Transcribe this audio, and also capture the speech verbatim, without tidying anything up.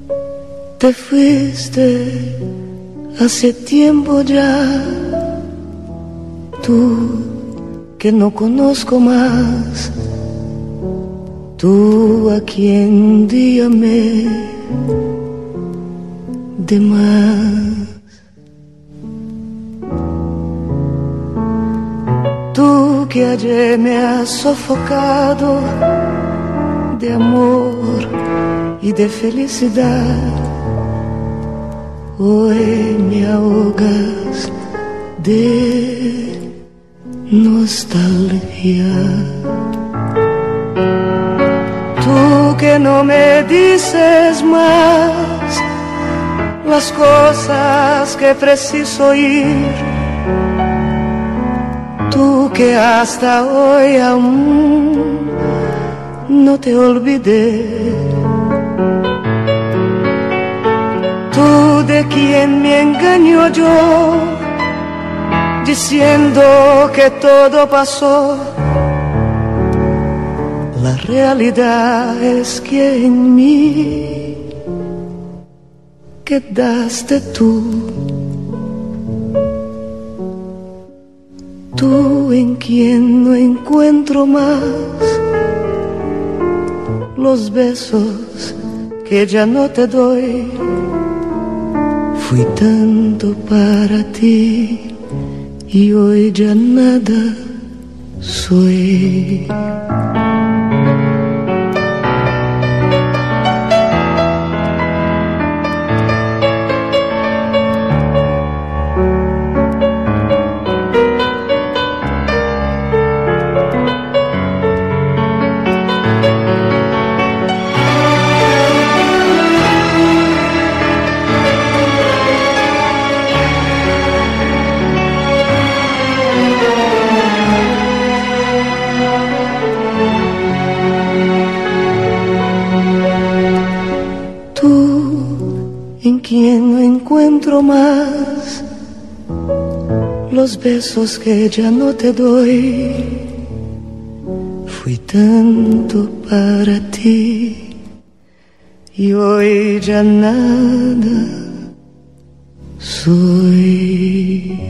Te fuiste hace tiempo ya, tú que no conozco más, tú a quien un día me de más. Tú que ayer me has sofocado de amor y de felicidad, hoy me ahogas de nostalgia. Tú que no me dices más las cosas que preciso oír, tú que hasta hoy aún no te olvidé, tú de quien me engañó yo, diciendo que todo pasó. La realidad es que en mí quedaste tú, tú en quien no encuentro más los besos que ya no te doy. Fui tanto para ti y hoy ya nada soy. Quien no encuentro más los besos que ya no te doy. Fui tanto para ti y hoy ya nada soy.